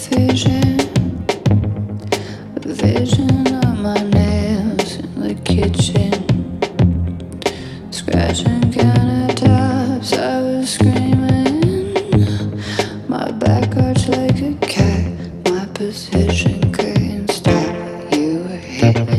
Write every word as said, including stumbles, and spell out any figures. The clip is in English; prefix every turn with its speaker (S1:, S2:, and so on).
S1: vision, a vision of my nails in the kitchen, scratching countertops. I was screaming, my back arched like a cat. My position couldn't stop. You were hitting.